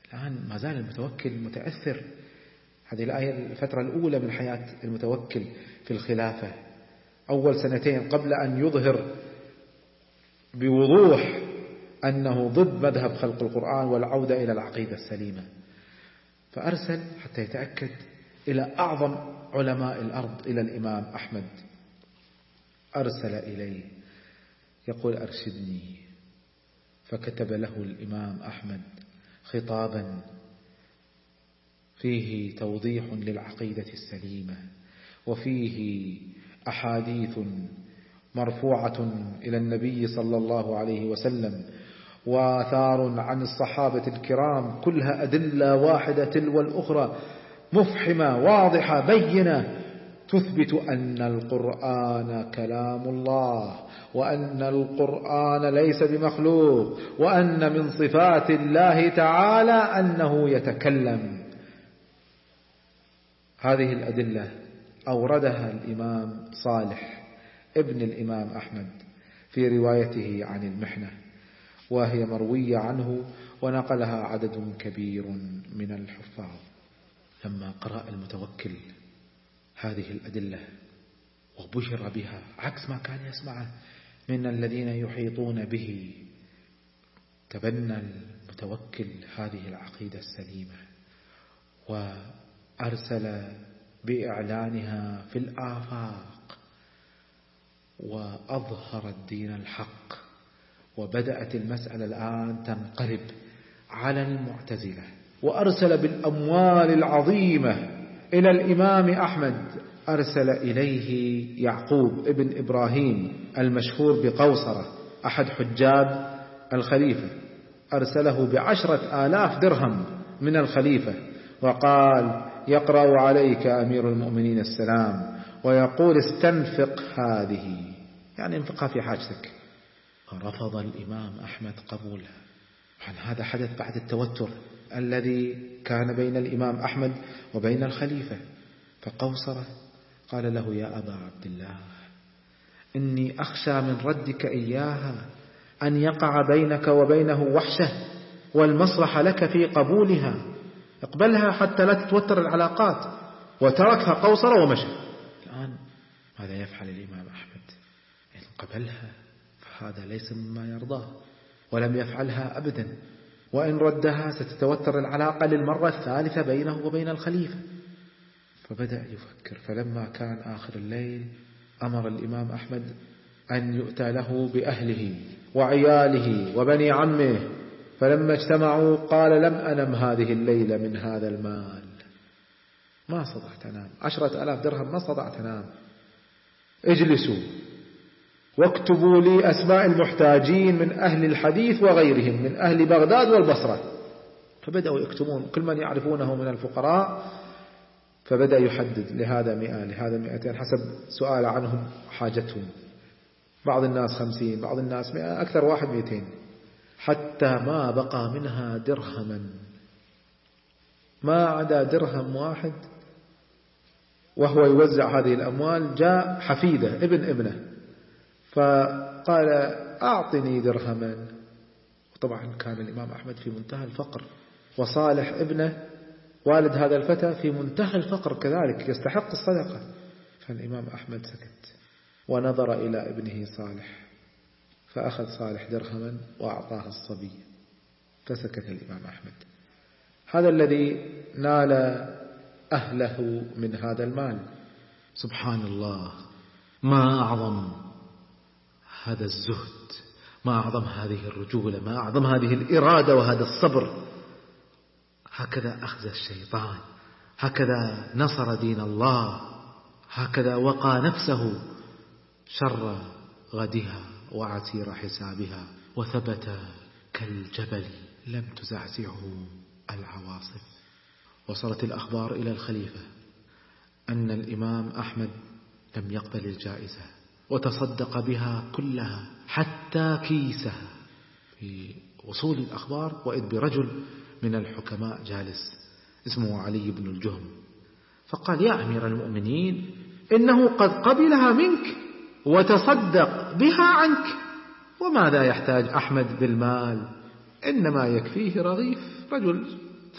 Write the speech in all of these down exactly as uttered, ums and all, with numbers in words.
الآن ما زال المتوكل متأثر. هذه الآية الفترة الأولى من حياة المتوكل في الخلافة، أول سنتين قبل أن يظهر بوضوح أنه ضد مذهب خلق القرآن والعودة إلى العقيدة السليمة. فأرسل حتى يتأكد إلى أعظم علماء الأرض، إلى الإمام أحمد، أرسل إليه يقول أرشدني. فكتب له الإمام أحمد خطابا فيه توضيح للعقيدة السليمة، وفيه أحاديث مرفوعة إلى النبي صلى الله عليه وسلم، وآثار عن الصحابة الكرام، كلها أدلة واحدة تلو الأخرى، مفحمة واضحة بينة، تثبت أن القرآن كلام الله، وأن القرآن ليس بمخلوق، وأن من صفات الله تعالى أنه يتكلم. هذه الأدلة أوردها الإمام صالح ابن الإمام أحمد في روايته عن المحنة، وهي مروية عنه ونقلها عدد كبير من الحفاظ. لما قرأ المتوكل هذه الأدلة وبشر بها عكس ما كان يسمعه من الذين يحيطون به، تبنى المتوكل هذه العقيدة السليمة وأرسل بإعلانها في الآفاق، وأظهر الدين الحق. وبدأت المسألة الآن تنقلب على المعتزلة، وأرسل بالأموال العظيمة إلى الإمام أحمد. أرسل إليه يعقوب ابن إبراهيم المشهور بقوصرة، أحد حجاب الخليفة، أرسله بعشرة آلاف درهم من الخليفة، وقال يقرأ عليك أمير المؤمنين السلام، ويقول استنفق هذه، يعني انفقها في حاجتك. فرفض الإمام أحمد قبولها. هذا حدث بعد التوتر الذي كان بين الإمام أحمد وبين الخليفة. فقوصرة قال له يا أبا عبد الله، إني أخشى من ردك إياها أن يقع بينك وبينه وحشة، والمصلحة لك في قبولها، اقبلها حتى لا تتوتر العلاقات. وتركها قوصرة ومشى. الآن ماذا يفعل الإمام أحمد؟ إن قبلها فهذا ليس مما يرضاه، ولم يفعلها أبدا، وإن ردها ستتوتر العلاقة للمرة الثالثة بينه وبين الخليفة. فبدأ يفكر. فلما كان آخر الليل أمر الإمام أحمد أن يؤتى له بأهله وعياله وبني عمه. فلما اجتمعوا قال لم أنم هذه الليلة من هذا المال، ما استطعت أنام، عشرة آلاف درهم ما استطعت أنام. اجلسوا واكتبوا لي أسماء المحتاجين من أهل الحديث وغيرهم من أهل بغداد والبصرة. فبدأوا يكتبون كل من يعرفونه من الفقراء، فبدأ يحدد لهذا مئة لهذا مئتين حسب سؤال عنهم حاجتهم. بعض الناس خمسين، بعض الناس مئة، أكثر واحد مئتين، حتى ما بقى منها درهما، ما عدا درهم واحد. وهو يوزع هذه الأموال جاء حفيدة ابن ابنه فقال أعطني درهما. وطبعا كان الإمام أحمد في منتهى الفقر، وصالح ابنه والد هذا الفتى في منتهى الفقر كذلك يستحق الصدقة. فالإمام أحمد سكت ونظر إلى ابنه صالح، فأخذ صالح درهما وأعطاه الصبي، فسكت الإمام أحمد. هذا الذي نال أهله من هذا المال. سبحان الله، ما أعظم هذا الزهد، ما أعظم هذه الرجولة، ما أعظم هذه الإرادة وهذا الصبر. هكذا أخذ الشيطان، هكذا نصر دين الله، هكذا وقى نفسه شر غدها وعسير حسابها، وثبت كالجبل لم تزعزعه العواصف. وصلت الأخبار إلى الخليفة أن الإمام أحمد لم يقبل الجائزة، وتصدق بها كلها حتى كيسها. في وصول الأخبار وإذ برجل من الحكماء جالس اسمه علي بن الجهم، فقال يا أمير المؤمنين إنه قد قبلها منك وتصدق بها عنك، وماذا يحتاج أحمد بالمال؟ إنما يكفيه رغيف. رجل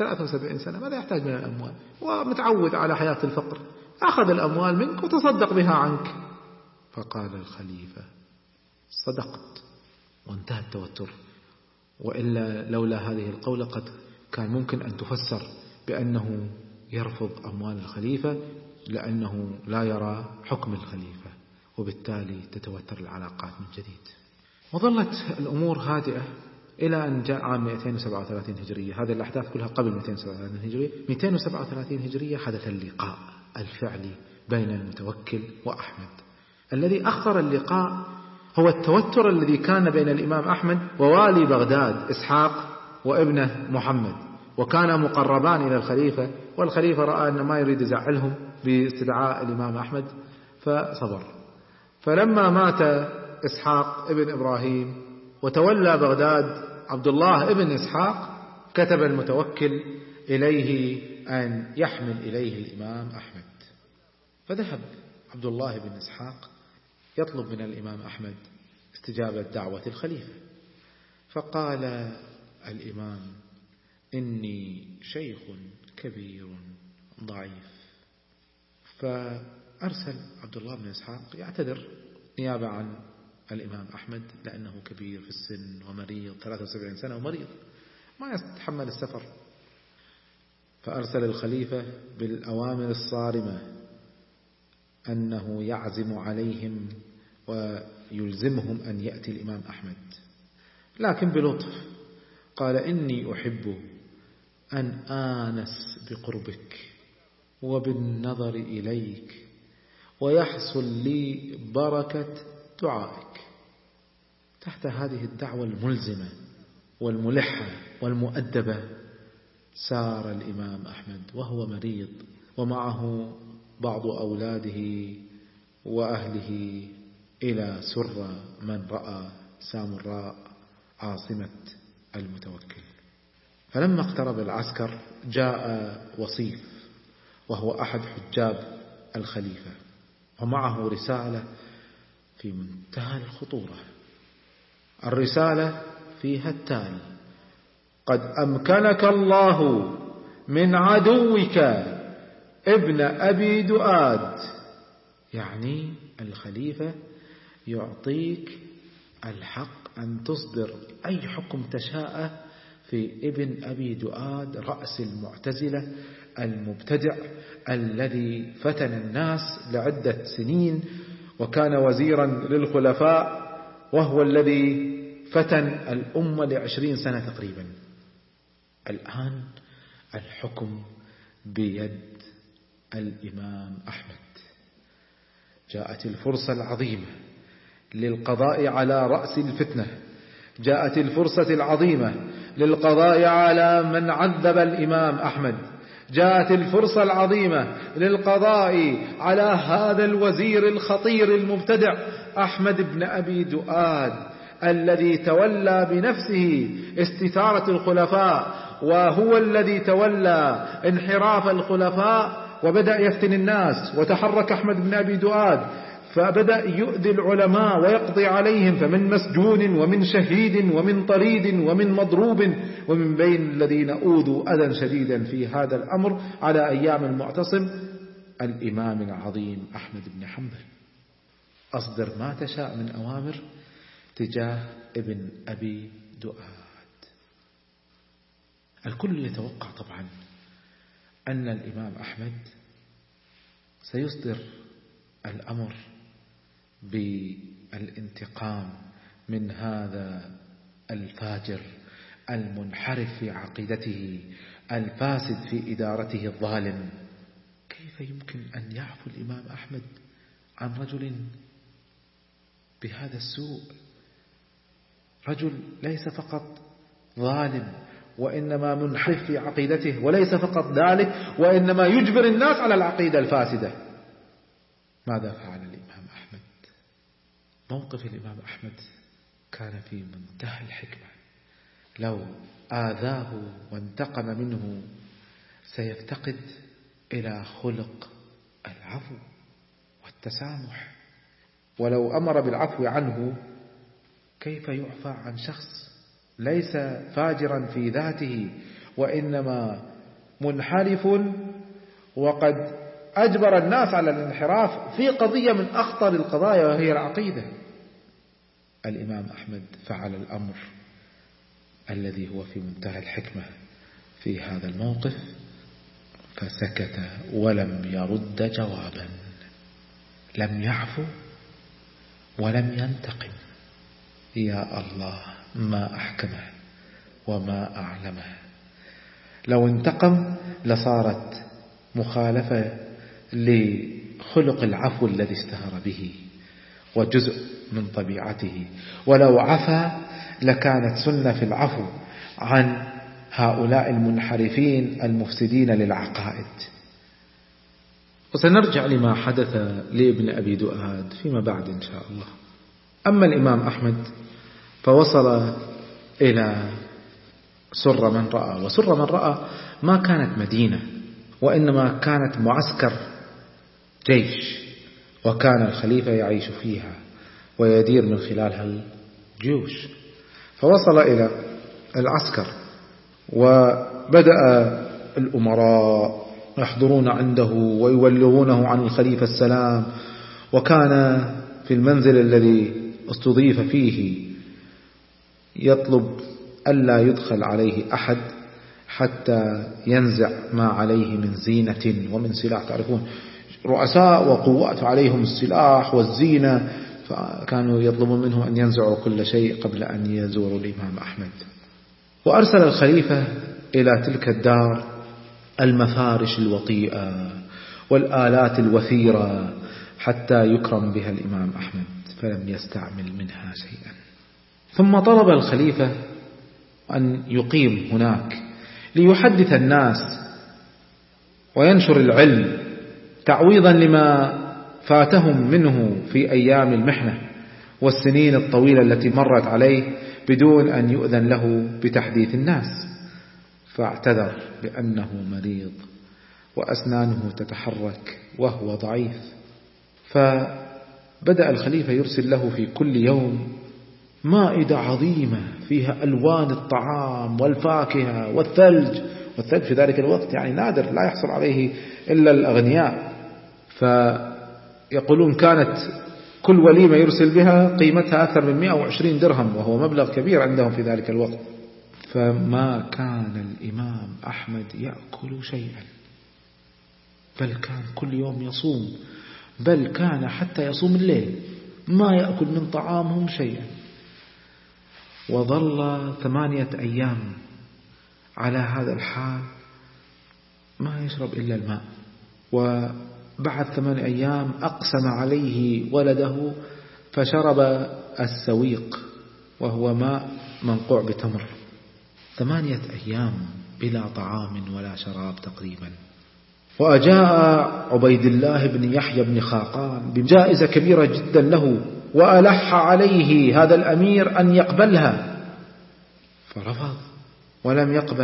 ثلاثة وسبعين سنة، ماذا يحتاج من الأموال؟ ومتعود على حياة الفقر، أخذ الأموال منك وتصدق بها عنك. فقال الخليفة: صدقت، وانتهى التوتر. وإلا لولا هذه القولة قد كان ممكن أن تفسر بأنه يرفض أموال الخليفة لأنه لا يرى حكم الخليفة، وبالتالي تتوتر العلاقات من جديد. وظلت الأمور هادئة إلى أن جاء عام مئتين وسبعة وثلاثين هجرية. هذه الأحداث كلها قبل مئتين وسبعة وثلاثين هجرية. مئتين وسبعة وثلاثين هجرية حدث اللقاء الفعلي بين المتوكل وأحمد. الذي أخر اللقاء هو التوتر الذي كان بين الإمام أحمد ووالي بغداد إسحاق وابنه محمد، وكان مقربان إلى الخليفة، والخليفة رأى أن ما يريد يزعلهم باستدعاء الإمام أحمد فصبر. فلما مات إسحاق ابن إبراهيم وتولى بغداد عبد الله ابن إسحاق، كتب المتوكل إليه أن يحمل إليه الإمام أحمد. فذهب عبد الله بن إسحاق يطلب من الإمام أحمد استجابة دعوة الخليفة. فقال الإمام: إني شيخ كبير ضعيف. فأرسل عبد الله بن إسحاق يعتذر نيابة عن الإمام أحمد لأنه كبير في السن ومريض، ثلاثة وسبعين سنة ومريض ما يتحمل السفر. فأرسل الخليفة بالأوامر الصارمة أنه يعزم عليهم ويلزمهم أن يأتي الإمام أحمد، لكن بلطف قال: إني أحب أن آنس بقربك وبالنظر إليك ويحصل لي بركة دعائك. تحت هذه الدعوة الملزمة والملحة والمؤدبة سار الإمام أحمد وهو مريض ومعه بعض أولاده وأهله إلى سر من رأى سامراء عاصمة المتوكل. فلما اقترب العسكر جاء وصيف وهو أحد حجاب الخليفة، ومعه رسالة في منتهى الخطورة. الرسالة فيها التالي: قد أمكنك الله من عدوك ابن أبي دؤاد. يعني الخليفة يعطيك الحق أن تصدر أي حكم تشاء في ابن أبي دؤاد رأس المعتزلة المبتدع الذي فتن الناس لعدة سنين وكان وزيرا للخلفاء، وهو الذي فتن الأمة لعشرين سنة تقريبا. الآن الحكم بيد الإمام أحمد. جاءت الفرصة العظيمة للقضاء على رأس الفتنة، جاءت الفرصة العظيمة للقضاء على من عذب الإمام أحمد، جاءت الفرصة العظيمة للقضاء على هذا الوزير الخطير المبتدع أحمد بن أبي دؤاد الذي تولى بنفسه استثارة الخلفاء، وهو الذي تولى انحراف الخلفاء وبدأ يفتن الناس. وتحرك أحمد بن أبي دؤاد فبدأ يؤذي العلماء ويقضي عليهم، فمن مسجون ومن شهيد ومن طريد ومن مضروب، ومن بين الذين أوذوا أذى شديدا في هذا الأمر على أيام المعتصم الإمام العظيم أحمد بن حنبل. أصدر ما تشاء من أوامر تجاه ابن أبي دؤاد. الكل يتوقع طبعا أن الإمام أحمد سيصدر الأمر بالانتقام من هذا الفاجر المنحرف في عقيدته الفاسد في إدارته الظالم. كيف يمكن أن يعفو الإمام أحمد عن رجل بهذا السوء؟ رجل ليس فقط ظالم وإنما منحرف في عقيدته، وليس فقط ذلك وإنما يجبر الناس على العقيدة الفاسدة. ماذا فعل الإمام أحمد؟ موقف الإمام أحمد كان في منتهى الحكمة. لو آذاه وانتقم منه سيفتقد إلى خلق العفو والتسامح، ولو أمر بالعفو عنه كيف يعفى عن شخص ليس فاجرا في ذاته وإنما منحرف، وقد أجبر الناس على الانحراف في قضية من أخطر القضايا وهي العقيدة. الإمام أحمد فعل الأمر الذي هو في منتهى الحكمة في هذا الموقف، فسكت ولم يرد جوابا، لم يعفو ولم ينتقم. يا الله ما أحكمه وما أعلمه. لو انتقم لصارت مخالفة لخلق العفو الذي اشتهر به وجزء من طبيعته، ولو عفا لكانت سنة في العفو عن هؤلاء المنحرفين المفسدين للعقائد. وسنرجع لما حدث لابن أبي دؤاد فيما بعد إن شاء الله. أما الإمام أحمد فوصل إلى سر من رأى، وسر من رأى ما كانت مدينة، وإنما كانت معسكر جيش، وكان الخليفة يعيش فيها ويدير من خلالها الجيوش. فوصل إلى العسكر، وبدأ الأمراء يحضرون عنده ويولغونه عن الخليفة السلام، وكان في المنزل الذي استضيف فيه يطلب ألا يدخل عليه أحد حتى ينزع ما عليه من زينة ومن سلاح. تعرفون رؤساء وقوات عليهم السلاح والزينة، فكانوا يطلبون منه أن ينزعوا كل شيء قبل أن يزوروا الإمام أحمد. وأرسل الخليفة إلى تلك الدار المفارش الوطيئة والآلات الوثيرة حتى يكرم بها الإمام أحمد، فلم يستعمل منها شيئا. ثم طلب الخليفة أن يقيم هناك ليحدث الناس وينشر العلم تعويضا لما فاتهم منه في أيام المحنة والسنين الطويلة التي مرت عليه بدون أن يؤذن له بتحديث الناس. فاعتذر بأنه مريض وأسنانه تتحرك وهو ضعيف. فبدأ الخليفة يرسل له في كل يوم مائدة عظيمة فيها ألوان الطعام والفاكهة والثلج، والثلج في ذلك الوقت يعني نادر، لا يحصل عليه إلا الأغنياء. فيقولون كانت كل وليمة يرسل بها قيمتها أكثر من مئة وعشرين درهم، وهو مبلغ كبير عندهم في ذلك الوقت. فما كان الإمام أحمد يأكل شيئا، بل كان كل يوم يصوم، بل كان حتى يصوم الليل ما يأكل من طعامهم شيئا. وظل ثمانية أيام على هذا الحال ما يشرب إلا الماء. وبعد ثمان أيام أقسم عليه ولده فشرب السويق، وهو ماء منقوع بتمر. ثمانية أيام بلا طعام ولا شراب تقريبا. وأجاء عبيد الله بن يحيى بن خاقان بجائزة كبيرة جدا له، وألح عليه هذا الأمير أن يقبلها، فرفض ولم يقبل.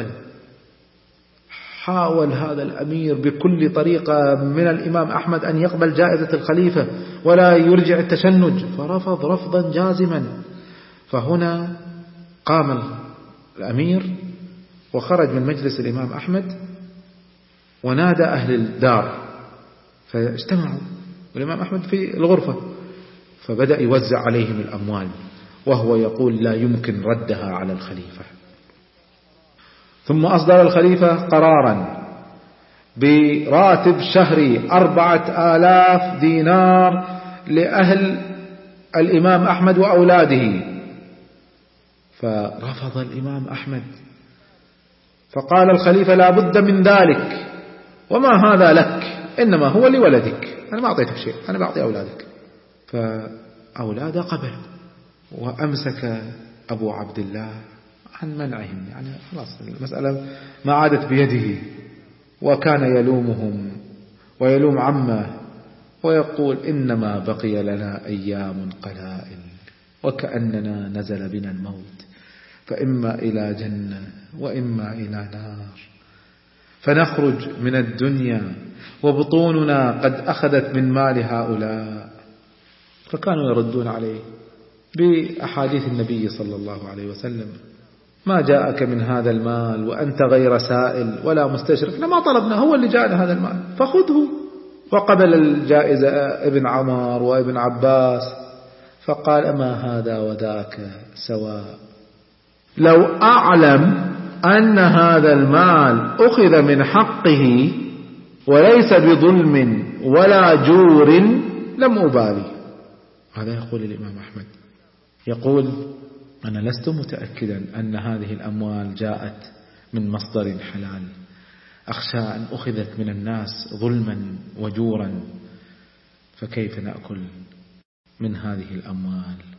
حاول هذا الأمير بكل طريقة من الإمام أحمد أن يقبل جائزة الخليفة ولا يرجع التشنج، فرفض رفضا جازما. فهنا قام الأمير وخرج من مجلس الإمام أحمد ونادى أهل الدار، فاجتمعوا والإمام أحمد في الغرفة، فبدأ يوزع عليهم الأموال وهو يقول لا يمكن ردها على الخليفة. ثم أصدر الخليفة قرارا براتب شهري أربعة آلاف دينار لأهل الإمام أحمد وأولاده. فرفض الإمام أحمد، فقال الخليفة لا بد من ذلك، وما هذا لك، إنما هو لولدك، أنا ما أعطيتك شيء، أنا بعطي أولادك. فأولاده قبل، وأمسك أبو عبد الله عن منعهم، يعني خلاص المسألة ما عادت بيده. وكان يلومهم ويلوم عمه ويقول إنما بقي لنا أيام قلائل وكأننا نزل بنا الموت، فإما إلى جنة وإما إلى نار، فنخرج من الدنيا وبطوننا قد أخذت من مال هؤلاء. فكانوا يردون عليه بأحاديث النبي صلى الله عليه وسلم ما جاءك من هذا المال وأنت غير سائل ولا مستشرف، ما طلبنا، هو اللي جاءنا هذا المال فخذه. وقبل الجائزة ابن عمر وابن عباس فقال أما هذا وذاك سواء. لو أعلم أن هذا المال أخذ من حقه وليس بظلم ولا جور لم أبالي. هذا يقول الإمام أحمد، يقول أنا لست متأكدا أن هذه الأموال جاءت من مصدر حلال، أخشى أن أخذت من الناس ظلما وجورا، فكيف نأكل من هذه الأموال؟